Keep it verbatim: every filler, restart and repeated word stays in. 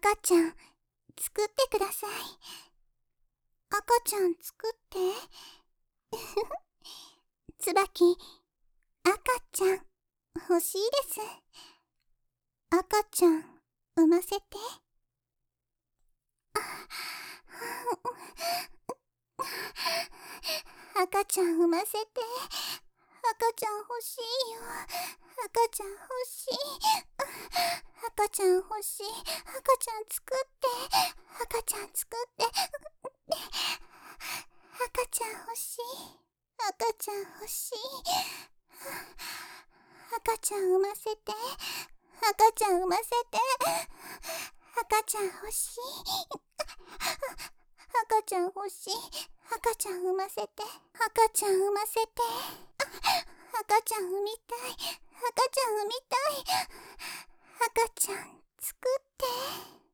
赤ちゃん作ってください。赤ちゃん作って。つばき、赤ちゃん欲しいです。赤ちゃん産ませて。赤ちゃん産ませて。赤ちゃん欲しいよ。赤ちゃん欲しい。赤ちゃん欲しい。赤ちゃん作って。赤ちゃん作って。赤ちゃん欲しい。赤ちゃん欲しい。赤ちゃん産ませて。赤ちゃん産ませて。赤ちゃん欲しい。赤ちゃん欲しい。赤ちゃん産ませて。赤ちゃん産ませて。赤ちゃん産みたい。赤ちゃん産みたい。赤ちゃん作って。